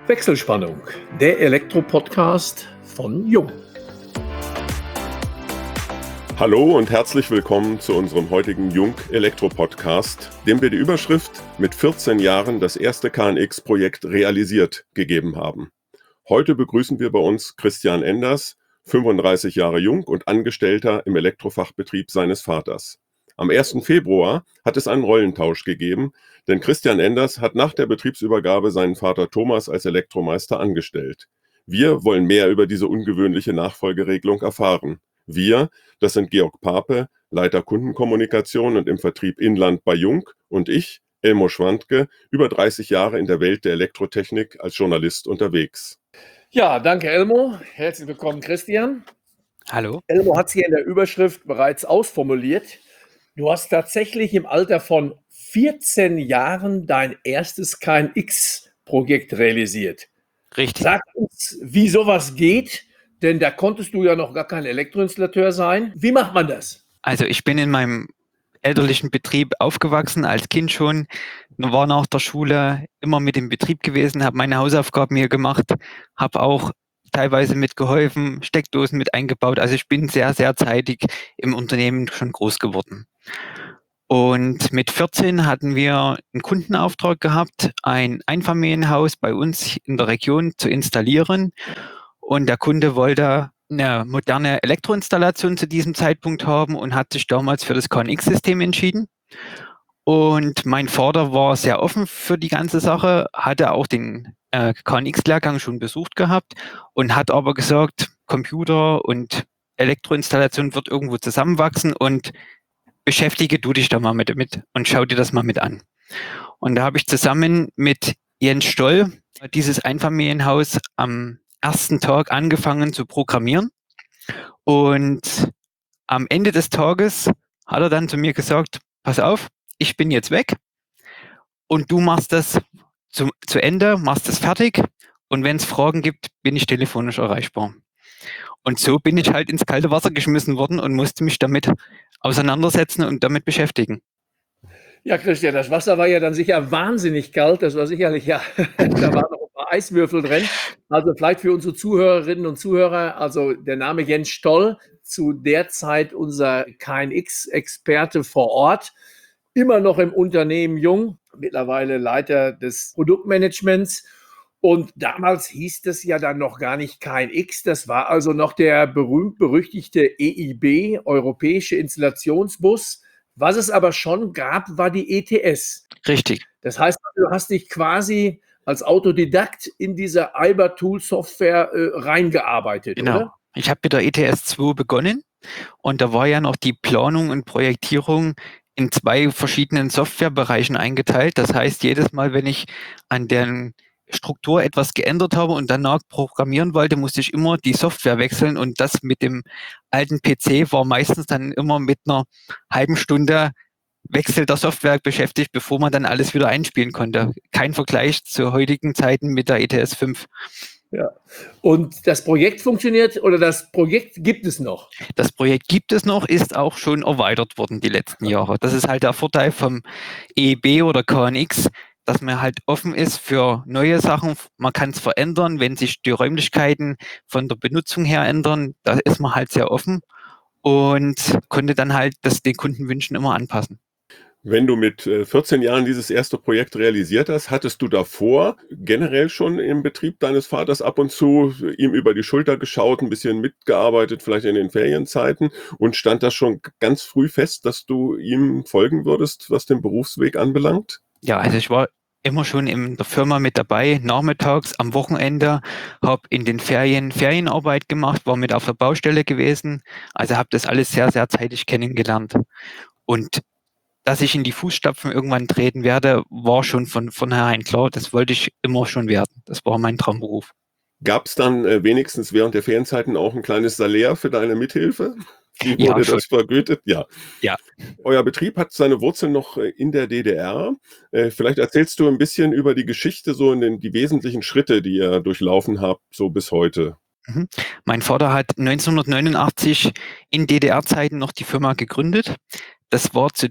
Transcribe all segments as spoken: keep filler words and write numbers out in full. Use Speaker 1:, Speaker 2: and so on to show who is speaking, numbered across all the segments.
Speaker 1: Wechselspannung, der Elektro-Podcast von Jung.
Speaker 2: Hallo und herzlich willkommen zu unserem heutigen Jung Elektro-Podcast, dem wir die Überschrift mit vierzehn Jahren das erste K N X-Projekt realisiert gegeben haben. Heute begrüßen wir bei uns Christian Enders, fünfunddreißig Jahre jung und Angestellter im Elektrofachbetrieb seines Vaters. Am ersten Februar hat es einen Rollentausch gegeben, denn Christian Enders hat nach der Betriebsübergabe seinen Vater Thomas als Elektromeister angestellt. Wir wollen mehr über diese ungewöhnliche Nachfolgeregelung erfahren. Wir, das sind Georg Pape, Leiter Kundenkommunikation und im Vertrieb Inland bei Jung, und ich, Elmo Schwandke, über dreißig Jahre in der Welt der Elektrotechnik als Journalist unterwegs.
Speaker 1: Ja, danke Elmo. Herzlich willkommen Christian.
Speaker 3: Hallo.
Speaker 1: Elmo hat es hier in der Überschrift bereits ausformuliert. Du hast tatsächlich im Alter von vierzehn Jahren dein erstes K N X-Projekt realisiert.
Speaker 3: Richtig.
Speaker 1: Sag uns, wie sowas geht, denn da konntest du ja noch gar kein Elektroinstallateur sein. Wie macht man das?
Speaker 3: Also ich bin in meinem elterlichen Betrieb aufgewachsen, als Kind schon, war nach der Schule immer mit im Betrieb gewesen, habe meine Hausaufgaben hier gemacht, habe auch teilweise mitgeholfen, Steckdosen mit eingebaut. Also ich bin sehr, sehr zeitig im Unternehmen schon groß geworden. Und mit vierzehn hatten wir einen Kundenauftrag gehabt, ein Einfamilienhaus bei uns in der Region zu installieren. Und der Kunde wollte eine moderne Elektroinstallation zu diesem Zeitpunkt haben und hat sich damals für das K N X-System entschieden. Und mein Vater war sehr offen für die ganze Sache, hatte auch den äh, K N X-Lehrgang schon besucht gehabt und hat aber gesagt, Computer und Elektroinstallation wird irgendwo zusammenwachsen und beschäftige du dich da mal mit, mit und schau dir das mal mit an. Und da habe ich zusammen mit Jens Stoll dieses Einfamilienhaus am ersten Tag angefangen zu programmieren. Und am Ende des Tages hat er dann zu mir gesagt, pass auf, ich bin jetzt weg und du machst das zu, zu Ende, machst das fertig und wenn es Fragen gibt, bin ich telefonisch erreichbar. Und so bin ich halt ins kalte Wasser geschmissen worden und musste mich damit auseinandersetzen und damit beschäftigen.
Speaker 1: Ja, Christian, das Wasser war ja dann sicher wahnsinnig kalt. Das war sicherlich, ja, da waren noch ein paar Eiswürfel drin. Also vielleicht für unsere Zuhörerinnen und Zuhörer, also der Name Jens Stoll, zu der Zeit unser K N X-Experte vor Ort, immer noch im Unternehmen Jung, mittlerweile Leiter des Produktmanagements. Und damals hieß das ja dann noch gar nicht K N X, das war also noch der berühmt-berüchtigte E I B, Europäische Installationsbus. Was es aber schon gab, war die E T S.
Speaker 3: Richtig.
Speaker 1: Das heißt, du hast dich quasi als Autodidakt in diese I B A-Tool-Software äh, reingearbeitet,
Speaker 3: Genau.
Speaker 1: Oder?
Speaker 3: Ich habe mit der E T S zwei begonnen und da war ja noch die Planung und Projektierung in zwei verschiedenen Softwarebereichen eingeteilt. Das heißt, jedes Mal, wenn ich an der Struktur etwas geändert habe und danach programmieren wollte, musste ich immer die Software wechseln und das mit dem alten P C war meistens dann immer mit einer halben Stunde Wechsel der Software beschäftigt, bevor man dann alles wieder einspielen konnte. Kein Vergleich zu heutigen Zeiten mit der E T S fünf.
Speaker 1: Ja. Und das Projekt funktioniert oder das Projekt gibt es noch?
Speaker 3: Das Projekt gibt es noch, ist auch schon erweitert worden die letzten Jahre. Das ist halt der Vorteil vom E I B oder K N X, dass man halt offen ist für neue Sachen. Man kann es verändern, wenn sich die Räumlichkeiten von der Benutzung her ändern. Da ist man halt sehr offen und konnte dann halt das den Kundenwünschen immer anpassen.
Speaker 2: Wenn du mit vierzehn Jahren dieses erste Projekt realisiert hast, hattest du davor generell schon im Betrieb deines Vaters ab und zu ihm über die Schulter geschaut, ein bisschen mitgearbeitet, vielleicht in den Ferienzeiten, und stand das schon ganz früh fest, dass du ihm folgen würdest, was den Berufsweg anbelangt?
Speaker 3: Ja, also ich war immer schon in der Firma mit dabei, nachmittags, am Wochenende, habe in den Ferien Ferienarbeit gemacht, war mit auf der Baustelle gewesen, also habe das alles sehr, sehr zeitig kennengelernt. Und dass ich in die Fußstapfen irgendwann treten werde, war schon von vornherein klar, das wollte ich immer schon werden. Das war mein Traumberuf.
Speaker 2: Gab es dann äh, wenigstens während der Ferienzeiten auch ein kleines Salär für deine Mithilfe? Wie
Speaker 3: Ja,
Speaker 2: wurde
Speaker 3: schon.
Speaker 2: das vergütet? Ja.
Speaker 3: Ja.
Speaker 2: Euer Betrieb hat seine Wurzeln noch äh, in der D D R. Äh, vielleicht erzählst du ein bisschen über die Geschichte, so in den, die wesentlichen Schritte, die ihr durchlaufen habt, so bis heute.
Speaker 3: Mhm. Mein Vater hat neunzehnhundertneunundachtzig in D D R-Zeiten noch die Firma gegründet. Das war zu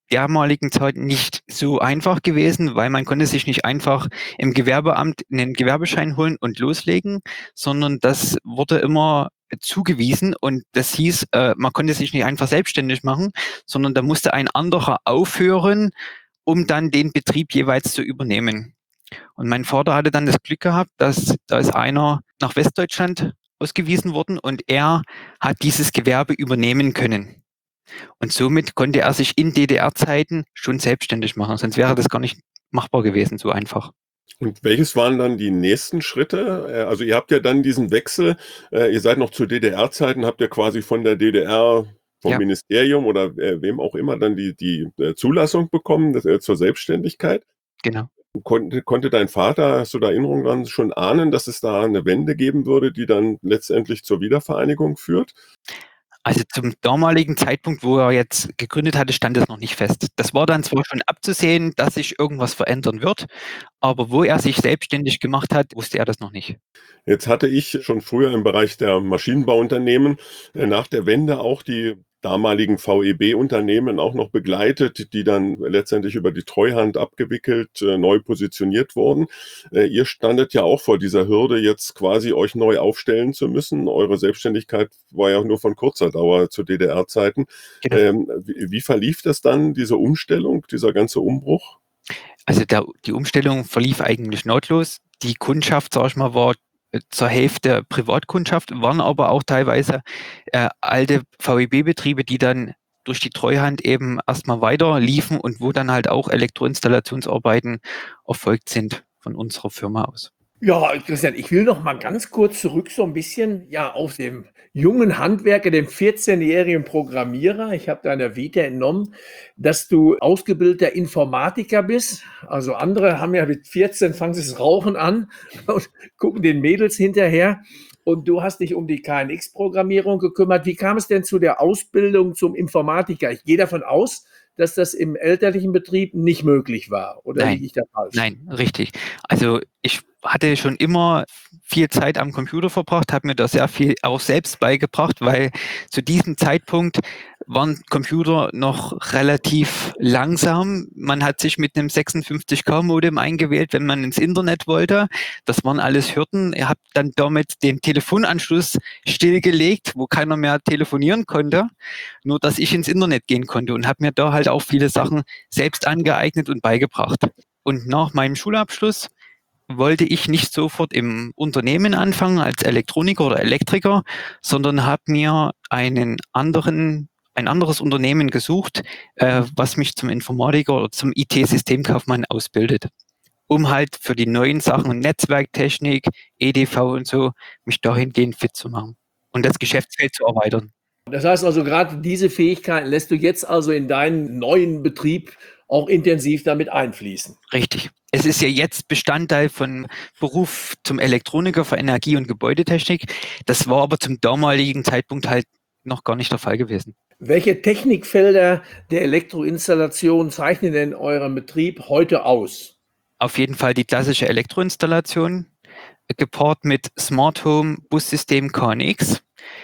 Speaker 3: damaligen Zeit nicht so einfach gewesen, weil man konnte sich nicht einfach im Gewerbeamt einen Gewerbeschein holen und loslegen, sondern das wurde immer zugewiesen und das hieß, äh, man konnte sich nicht einfach selbstständig machen, sondern da musste ein anderer aufhören, um dann den Betrieb jeweils zu übernehmen. Und mein Vater hatte dann das Glück gehabt, dass da ist einer nach Westdeutschland ausgewiesen worden und er hat dieses Gewerbe übernehmen können. Und somit konnte er sich in D D R-Zeiten schon selbstständig machen, sonst wäre das gar nicht machbar gewesen, so einfach.
Speaker 2: Und welches waren dann die nächsten Schritte? Äh, Also ihr habt ja dann diesen Wechsel, äh, ihr seid noch zu D D R-Zeiten, habt ihr quasi von der D D R, vom
Speaker 3: Ja.
Speaker 2: Ministerium oder äh, wem auch immer dann die, die äh, Zulassung bekommen das, äh, zur Selbstständigkeit.
Speaker 3: Genau.
Speaker 2: Konnte, konnte dein Vater, hast du da Erinnerungen dran, schon ahnen, dass es da eine Wende geben würde, die dann letztendlich zur Wiedervereinigung führt?
Speaker 3: Also zum damaligen Zeitpunkt, wo er jetzt gegründet hatte, stand es noch nicht fest. Das war dann zwar schon abzusehen, dass sich irgendwas verändern wird, aber wo er sich selbstständig gemacht hat, wusste er das noch nicht.
Speaker 2: Jetzt hatte ich schon früher im Bereich der Maschinenbauunternehmen äh, nach der Wende auch die damaligen V E B-Unternehmen auch noch begleitet, die dann letztendlich über die Treuhand abgewickelt, äh, neu positioniert wurden. Äh, Ihr standet ja auch vor dieser Hürde, jetzt quasi euch neu aufstellen zu müssen. Eure Selbstständigkeit war ja nur von kurzer Dauer zu D D R-Zeiten.
Speaker 3: Genau.
Speaker 2: Ähm, wie, wie verlief das dann, diese Umstellung, dieser ganze Umbruch?
Speaker 3: Also der, die Umstellung verlief eigentlich nahtlos. Die Kundschaft, sag ich mal, war äh, zur Hälfte Privatkundschaft, waren aber auch teilweise äh, alte V E B-Betriebe, die dann durch die Treuhand eben erstmal weiter liefen und wo dann halt auch Elektroinstallationsarbeiten erfolgt sind von unserer Firma aus.
Speaker 1: Ja, Christian, ich will noch mal ganz kurz zurück so ein bisschen, ja, auf dem jungen Handwerker, dem vierzehnjährigen Programmierer. Ich habe deiner Vita entnommen, dass du ausgebildeter Informatiker bist. Also andere haben ja mit vierzehn fangen sie das Rauchen an und gucken den Mädels hinterher. Und du hast dich um die K N X-Programmierung gekümmert. Wie kam es denn zu der Ausbildung zum Informatiker? Ich gehe davon aus, dass das im elterlichen Betrieb nicht möglich war. Oder
Speaker 3: Nein.
Speaker 1: liege ich da falsch?
Speaker 3: Nein, richtig. Also ich hatte schon immer viel Zeit am Computer verbracht, habe mir da sehr viel auch selbst beigebracht, weil zu diesem Zeitpunkt waren Computer noch relativ langsam. Man hat sich mit einem sechsundfünfzig K Modem eingewählt, wenn man ins Internet wollte. Das waren alles Hürden. Ihr habt dann damit den Telefonanschluss stillgelegt, wo keiner mehr telefonieren konnte, nur dass ich ins Internet gehen konnte und habe mir da halt auch viele Sachen selbst angeeignet und beigebracht. Und nach meinem Schulabschluss wollte ich nicht sofort im Unternehmen anfangen als Elektroniker oder Elektriker, sondern habe mir einen anderen, ein anderes Unternehmen gesucht, äh, was mich zum Informatiker oder zum I T-Systemkaufmann ausbildet, um halt für die neuen Sachen Netzwerktechnik, E D V und so, mich dahingehend fit zu machen und das Geschäftsfeld zu erweitern.
Speaker 1: Das heißt also, gerade diese Fähigkeiten lässt du jetzt also in deinen neuen Betrieb auch intensiv damit einfließen.
Speaker 3: Richtig. Es ist ja jetzt Bestandteil von Beruf zum Elektroniker für Energie- und Gebäudetechnik. Das war aber zum damaligen Zeitpunkt halt noch gar nicht der Fall gewesen.
Speaker 1: Welche Technikfelder der Elektroinstallation zeichnen denn euren Betrieb heute aus?
Speaker 3: Auf jeden Fall die klassische Elektroinstallation, gepaart mit Smart Home, Bussystem K N X,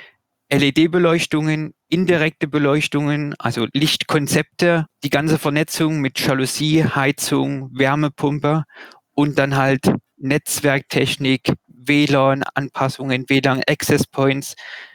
Speaker 3: L E D-Beleuchtungen, indirekte Beleuchtungen, also Lichtkonzepte, die ganze Vernetzung mit Jalousie, Heizung, Wärmepumpe und dann halt Netzwerktechnik, W L A N-Anpassungen, W L A N-Access Points,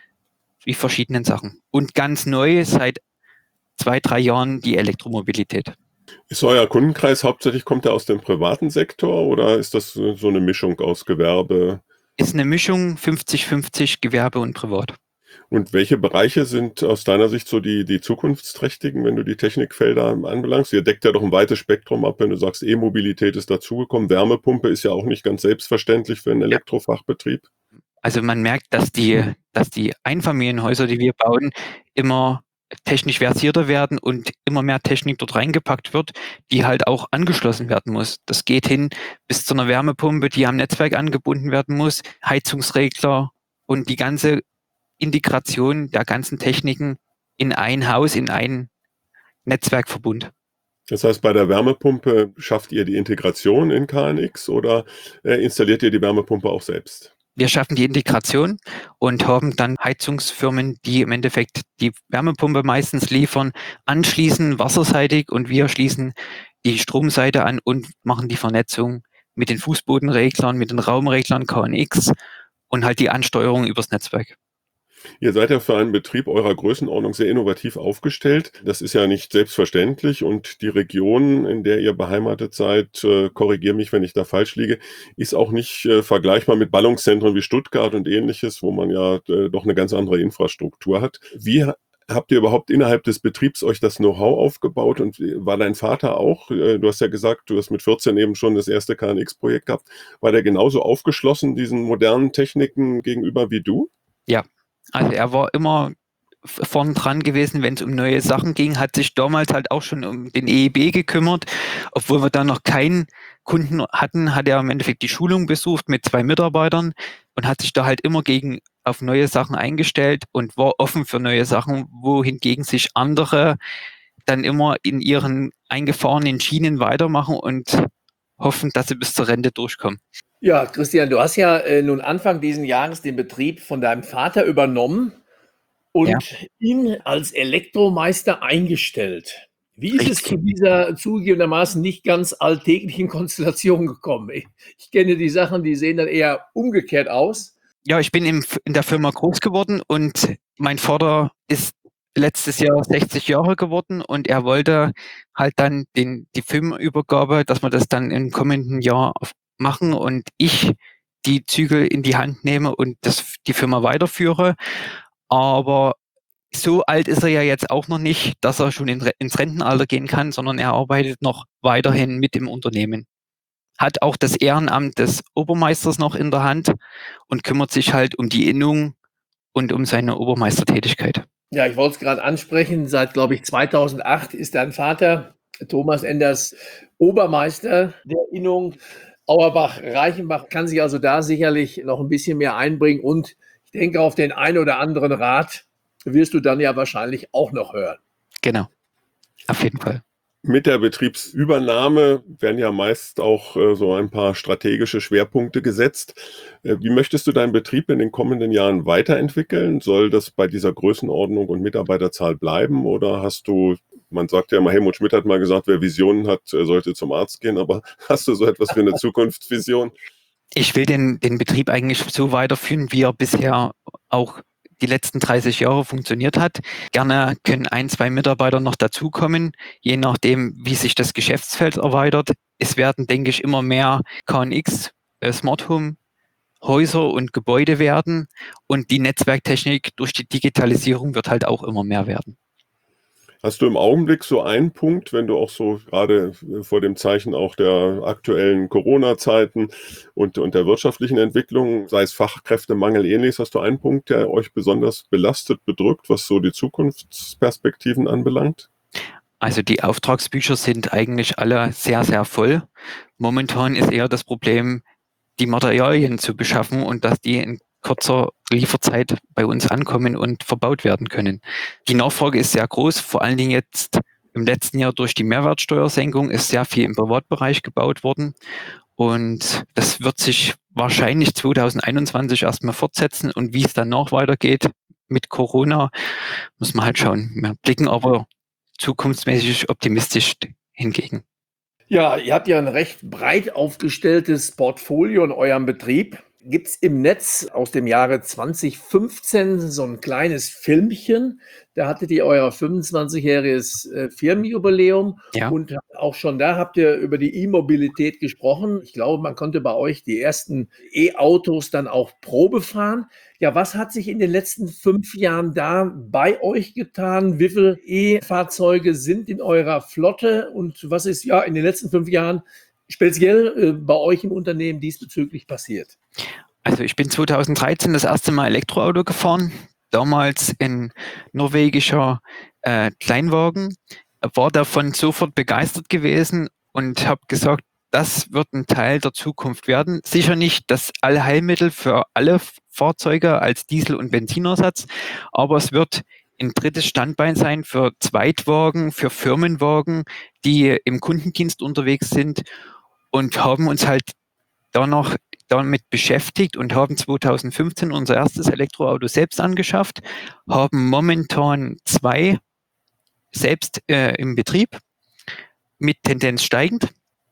Speaker 3: die verschiedenen Sachen. Und ganz neu seit zwei, drei Jahren die Elektromobilität.
Speaker 2: Ist euer Kundenkreis hauptsächlich, kommt er aus dem privaten Sektor oder ist das so so eine Mischung aus Gewerbe?
Speaker 3: Ist eine Mischung fünfzig fünfzig Gewerbe und Privat.
Speaker 2: Und welche Bereiche sind aus deiner Sicht so die, die zukunftsträchtigen, wenn du die Technikfelder anbelangst? Ihr deckt ja doch ein weites Spektrum ab, wenn du sagst, E-Mobilität ist dazugekommen. Wärmepumpe ist ja auch nicht ganz selbstverständlich für einen Elektrofachbetrieb.
Speaker 3: Also man merkt, dass die, dass die Einfamilienhäuser, die wir bauen, immer technisch versierter werden und immer mehr Technik dort reingepackt wird, die halt auch angeschlossen werden muss. Das geht hin bis zu einer Wärmepumpe, die am Netzwerk angebunden werden muss, Heizungsregler und die ganze Integration der ganzen Techniken in ein Haus, in einen Netzwerkverbund.
Speaker 2: Das heißt, bei der Wärmepumpe schafft ihr die Integration in K N X oder äh, installiert ihr die Wärmepumpe auch selbst?
Speaker 3: wir schaffen die Integration und haben dann Heizungsfirmen, die im Endeffekt die Wärmepumpe meistens liefern, anschließen wasserseitig und wir schließen die Stromseite an und machen die Vernetzung mit den Fußbodenreglern, mit den Raumreglern K N X und halt die Ansteuerung übers Netzwerk.
Speaker 2: Ihr seid ja für einen Betrieb eurer Größenordnung sehr innovativ aufgestellt. Das ist ja nicht selbstverständlich und die Region, in der ihr beheimatet seid, äh, korrigiere mich, wenn ich da falsch liege, ist auch nicht äh, vergleichbar mit Ballungszentren wie Stuttgart und ähnliches, wo man ja äh, doch eine ganz andere Infrastruktur hat. Wie ha- habt ihr überhaupt innerhalb des Betriebs euch das Know-how aufgebaut und war dein Vater auch, äh, du hast ja gesagt, du hast mit vierzehn eben schon das erste K N X-Projekt gehabt, war der genauso aufgeschlossen diesen modernen Techniken gegenüber wie du?
Speaker 3: Ja. Also er war immer vorn dran gewesen, wenn es um neue Sachen ging, hat sich damals halt auch schon um den E E B gekümmert. Obwohl wir da noch keinen Kunden hatten, hat er im Endeffekt die Schulung besucht mit zwei Mitarbeitern und hat sich da halt immer gegen auf neue Sachen eingestellt und war offen für neue Sachen, wohingegen sich andere dann immer in ihren eingefahrenen Schienen weitermachen und hoffen, dass sie bis zur Rente durchkommen.
Speaker 1: Ja, Christian, du hast ja äh, nun Anfang diesen Jahres den Betrieb von deinem Vater übernommen und
Speaker 3: Ja.
Speaker 1: ihn als Elektromeister eingestellt. Wie ist es
Speaker 3: Richtig.
Speaker 1: zu dieser zugegebenermaßen nicht ganz alltäglichen Konstellation gekommen? Ich, ich kenne die Sachen, die sehen dann eher umgekehrt aus.
Speaker 3: Ja, ich bin im, in der Firma groß geworden und mein Vater ist letztes Jahr sechzig Jahre geworden und er wollte halt dann den, die Firmenübergabe, dass wir das dann im kommenden Jahr auf- machen und ich die Zügel in die Hand nehme und das, die Firma weiterführe. Aber so alt ist er ja jetzt auch noch nicht, dass er schon in, Re- ins Rentenalter gehen kann, sondern er arbeitet noch weiterhin mit im Unternehmen. Hat auch das Ehrenamt des Obermeisters noch in der Hand und kümmert sich halt um die Innung und um seine Obermeistertätigkeit.
Speaker 1: Ja, ich wollte es gerade ansprechen. Seit, glaube ich, zweitausendacht ist dein Vater, Thomas Enders, Obermeister der Innung. Auerbach-Reichenbach kann sich also da sicherlich noch ein bisschen mehr einbringen. Und ich denke, auf den einen oder anderen Rat wirst du dann ja wahrscheinlich auch noch hören.
Speaker 3: Genau, auf jeden Fall.
Speaker 2: Mit der Betriebsübernahme werden ja meist auch äh, so ein paar strategische Schwerpunkte gesetzt. Äh, wie möchtest du deinen Betrieb in den kommenden Jahren weiterentwickeln? Soll das bei dieser Größenordnung und Mitarbeiterzahl bleiben? Oder hast du, man sagt ja immer, Helmut Schmidt hat mal gesagt, wer Visionen hat, sollte zum Arzt gehen. Aber hast du so etwas wie eine Zukunftsvision?
Speaker 3: Ich will den, den Betrieb eigentlich so weiterführen, wie er bisher auch die letzten dreißig Jahre funktioniert hat. Gerne können ein, zwei Mitarbeiter noch dazukommen, je nachdem, wie sich das Geschäftsfeld erweitert. Es werden, denke ich, immer mehr K N X, äh, Smart Home, Häuser und Gebäude werden und die Netzwerktechnik durch die Digitalisierung wird halt auch immer mehr werden.
Speaker 2: Hast du im Augenblick so einen Punkt, wenn du auch so gerade vor dem Zeichen auch der aktuellen Corona-Zeiten und, und der wirtschaftlichen Entwicklung, sei es Fachkräftemangel, ähnliches, hast du einen Punkt, der euch besonders belastet, bedrückt, was so die Zukunftsperspektiven anbelangt?
Speaker 3: Also die Auftragsbücher sind eigentlich alle sehr, sehr voll. Momentan ist eher das Problem, die Materialien zu beschaffen und dass die in kurzer Lieferzeit bei uns ankommen und verbaut werden können. Die Nachfrage ist sehr groß, vor allen Dingen jetzt im letzten Jahr durch die Mehrwertsteuersenkung ist sehr viel im Privatbereich gebaut worden und das wird sich wahrscheinlich zweitausendeinundzwanzig erstmal fortsetzen und wie es dann noch weitergeht mit Corona, muss man halt schauen. Wir blicken aber zukunftsmäßig optimistisch hingegen.
Speaker 1: Ja, ihr habt ja ein recht breit aufgestelltes Portfolio in eurem Betrieb. Gibt es im Netz aus dem Jahre zwanzig fünfzehn so ein kleines Filmchen? Da hattet ihr euer fünfundzwanzigjähriges äh, Firmenjubiläum
Speaker 3: Ja.
Speaker 1: und auch schon da habt ihr über die E-Mobilität gesprochen. Ich glaube, man konnte bei euch die ersten E-Autos dann auch Probe fahren. Ja, was hat sich in den letzten fünf Jahren da bei euch getan? Wie viele E-Fahrzeuge sind in eurer Flotte und was ist ja in den letzten fünf Jahren speziell äh, bei euch im Unternehmen diesbezüglich passiert?
Speaker 3: Also ich bin zweitausenddreizehn das erste Mal Elektroauto gefahren, damals in norwegischer äh, Kleinwagen, war davon sofort begeistert gewesen und habe gesagt, das wird ein Teil der Zukunft werden. Sicher nicht das Allheilmittel für alle Fahrzeuge als Diesel- und Benzinersatz, aber es wird ein drittes Standbein sein für Zweitwagen, für Firmenwagen, die im Kundendienst unterwegs sind und haben uns halt da noch damit beschäftigt und haben zweitausendfünfzehn unser erstes Elektroauto selbst angeschafft, haben momentan zwei selbst äh, im Betrieb mit Tendenz steigend.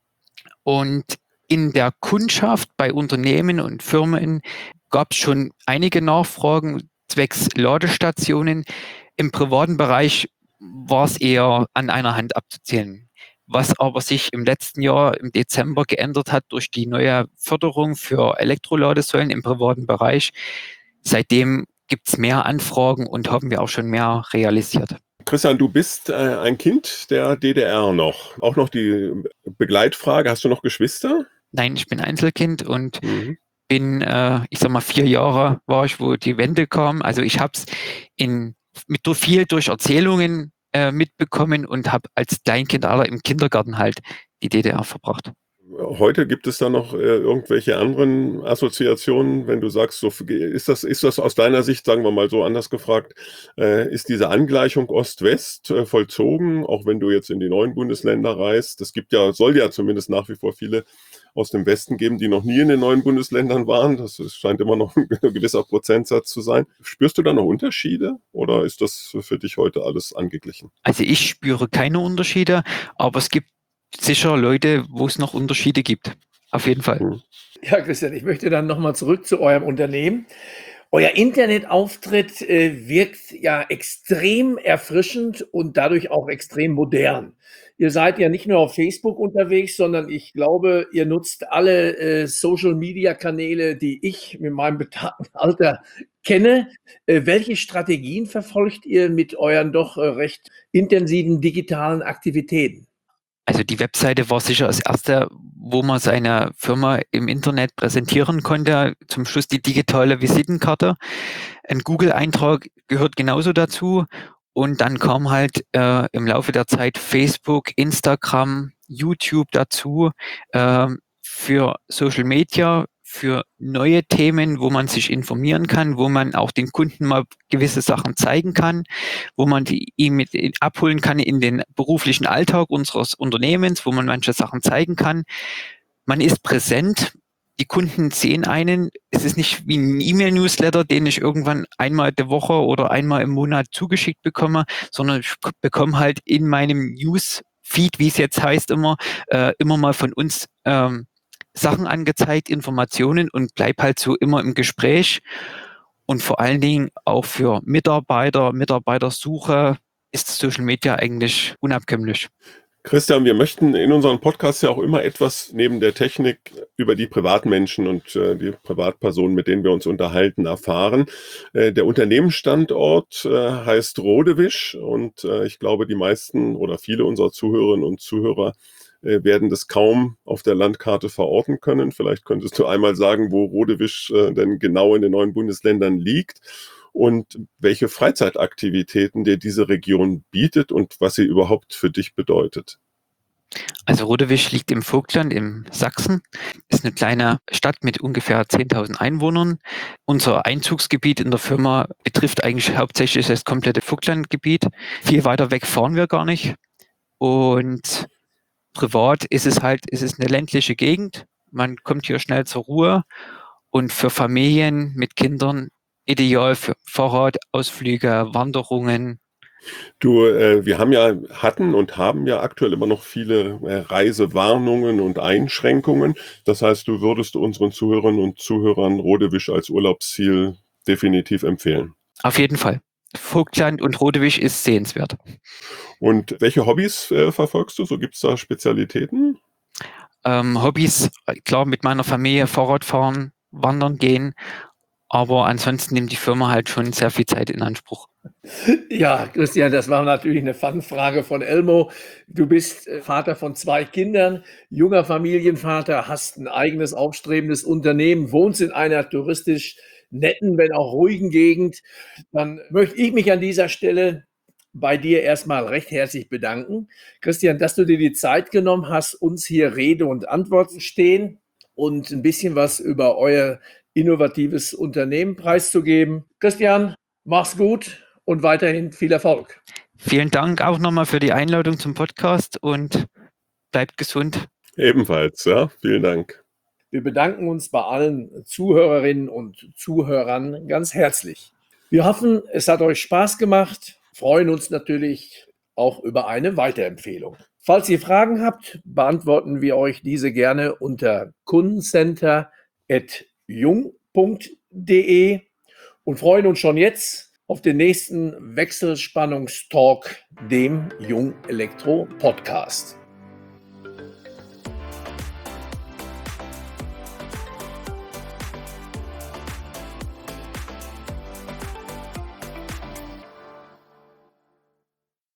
Speaker 3: Und in der Kundschaft bei Unternehmen und Firmen gab es schon einige Nachfragen zwecks Ladestationen. Im privaten Bereich war es eher an einer Hand abzuzählen. Was aber sich im letzten Jahr im Dezember geändert hat durch die neue Förderung für Elektroladesäulen im privaten Bereich. Seitdem gibt es mehr Anfragen und haben wir auch schon mehr realisiert.
Speaker 2: Christian, du bist äh, ein Kind der D D R noch. Auch noch die Begleitfrage, hast du noch Geschwister?
Speaker 3: Nein, ich bin Einzelkind und
Speaker 2: Mhm.
Speaker 3: bin, äh, ich sag mal, vier Jahre war ich, wo die Wende kam. Also ich habe es in mit so viel durch Erzählungen äh, mitbekommen und habe als Kleinkind aller im Kindergarten halt die D D R verbracht.
Speaker 2: Heute gibt es da noch äh, irgendwelche anderen Assoziationen, wenn du sagst, so, ist das, ist das aus deiner Sicht, sagen wir mal so anders gefragt, äh, ist diese Angleichung Ost-West äh, vollzogen, auch wenn du jetzt in die neuen Bundesländer reist? Es gibt ja, soll ja zumindest nach wie vor viele aus dem Westen geben, die noch nie in den neuen Bundesländern waren. Das ist, scheint immer noch ein gewisser Prozentsatz zu sein. Spürst du da noch Unterschiede oder ist das für dich heute alles angeglichen?
Speaker 3: Also ich spüre keine Unterschiede, aber es gibt sicher Leute, wo es noch Unterschiede gibt. Auf jeden Fall.
Speaker 2: Hm.
Speaker 1: Ja, Christian, ich möchte dann nochmal zurück zu eurem Unternehmen. Euer Internetauftritt äh, wirkt ja extrem erfrischend und dadurch auch extrem modern. Ihr seid ja nicht nur auf Facebook unterwegs, sondern ich glaube, ihr nutzt alle äh, Social-Media-Kanäle, die ich mit meinem betagten Alter kenne. Äh, welche Strategien verfolgt ihr mit euren doch äh, recht intensiven digitalen Aktivitäten?
Speaker 3: Also die Webseite war sicher das erste, wo man seine Firma im Internet präsentieren konnte. Zum Schluss die digitale Visitenkarte. Ein Google-Eintrag gehört genauso dazu. Und dann kam halt äh, im Laufe der Zeit Facebook, Instagram, YouTube dazu äh, für Social Media, für neue Themen, wo man sich informieren kann, wo man auch den Kunden mal gewisse Sachen zeigen kann, wo man die ihm mit abholen kann in den beruflichen Alltag unseres Unternehmens, wo man manche Sachen zeigen kann. Man ist präsent. Die Kunden sehen einen. Es ist nicht wie ein E-Mail-Newsletter, den ich irgendwann einmal der Woche oder einmal im Monat zugeschickt bekomme, sondern ich bekomme halt in meinem Newsfeed, wie es jetzt heißt, immer, äh, immer mal von uns ähm, Sachen angezeigt, Informationen und bleib halt so immer im Gespräch. Und vor allen Dingen auch für Mitarbeiter, Mitarbeitersuche ist Social Media eigentlich unabkömmlich.
Speaker 2: Christian, wir möchten in unserem Podcast ja auch immer etwas neben der Technik über die Privatmenschen und äh, die Privatpersonen, mit denen wir uns unterhalten, erfahren. Äh, der Unternehmensstandort äh, heißt Rodewisch und äh, ich glaube, die meisten oder viele unserer Zuhörerinnen und Zuhörer äh, werden das kaum auf der Landkarte verorten können. Vielleicht könntest du einmal sagen, wo Rodewisch äh, denn genau in den neuen Bundesländern liegt und welche Freizeitaktivitäten dir diese Region bietet und was sie überhaupt für dich bedeutet.
Speaker 3: Also Rodewisch liegt im Vogtland, im Sachsen, ist eine kleine Stadt mit ungefähr zehntausend Einwohnern. Unser Einzugsgebiet in der Firma betrifft eigentlich hauptsächlich das komplette Vogtlandgebiet. Viel weiter weg fahren wir gar nicht. Und privat ist es halt, ist es eine ländliche Gegend. Man kommt hier schnell zur Ruhe und für Familien mit Kindern ideal für Fahrradausflüge, Wanderungen.
Speaker 2: Du, äh, wir haben ja, hatten und haben ja aktuell immer noch viele äh, Reisewarnungen und Einschränkungen. Das heißt, du würdest unseren Zuhörerinnen und Zuhörern Rodewisch als Urlaubsziel definitiv empfehlen.
Speaker 3: Auf jeden Fall. Vogtland und Rodewisch ist sehenswert.
Speaker 2: Und welche Hobbys äh, verfolgst du? So gibt es da Spezialitäten?
Speaker 3: Ähm, Hobbys, klar, mit meiner Familie Fahrrad fahren, wandern gehen. Aber ansonsten nimmt die Firma halt schon sehr viel Zeit in Anspruch.
Speaker 1: Ja, Christian, das war natürlich eine Fangfrage von Elmo. Du bist Vater von zwei Kindern, junger Familienvater, hast ein eigenes aufstrebendes Unternehmen, wohnst in einer touristisch netten, wenn auch ruhigen Gegend. Dann möchte ich mich an dieser Stelle bei dir erstmal recht herzlich bedanken. Christian, dass du dir die Zeit genommen hast, uns hier Rede und Antwort zu stehen und ein bisschen was über euer innovatives Unternehmen preiszugeben. Christian, mach's gut und weiterhin viel Erfolg.
Speaker 3: Vielen Dank auch nochmal für die Einladung zum Podcast und bleibt gesund.
Speaker 2: Ebenfalls, ja. Vielen Dank.
Speaker 1: Wir bedanken uns bei allen Zuhörerinnen und Zuhörern ganz herzlich. Wir hoffen, es hat euch Spaß gemacht, freuen uns natürlich auch über eine Weiterempfehlung. Falls ihr Fragen habt, beantworten wir euch diese gerne unter kundencenter at jung punkt de und freuen uns schon jetzt auf den nächsten Wechselspannungstalk, dem Jung Elektro Podcast.